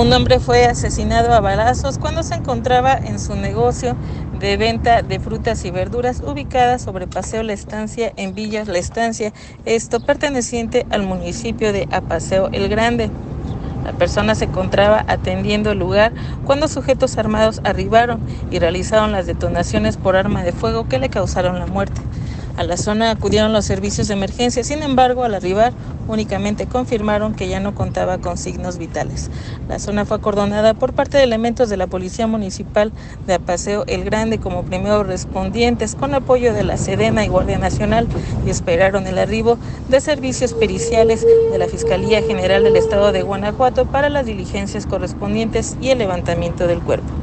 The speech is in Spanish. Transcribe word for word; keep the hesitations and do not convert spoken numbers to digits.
Un hombre fue asesinado a balazos cuando se encontraba en su negocio de venta de frutas y verduras ubicada sobre Paseo La Estancia en Villa La Estancia, esto perteneciente al municipio de Apaseo el Grande. La persona se encontraba atendiendo el lugar cuando sujetos armados arribaron y realizaron las detonaciones por arma de fuego que le causaron la muerte. A la zona acudieron los servicios de emergencia, sin embargo, al arribar únicamente confirmaron que ya no contaba con signos vitales. La zona fue acordonada por parte de elementos de la Policía Municipal de Apaseo el Grande como primeros respondientes con apoyo de la Sedena y Guardia Nacional y esperaron el arribo de servicios periciales de la Fiscalía General del Estado de Guanajuato para las diligencias correspondientes y el levantamiento del cuerpo.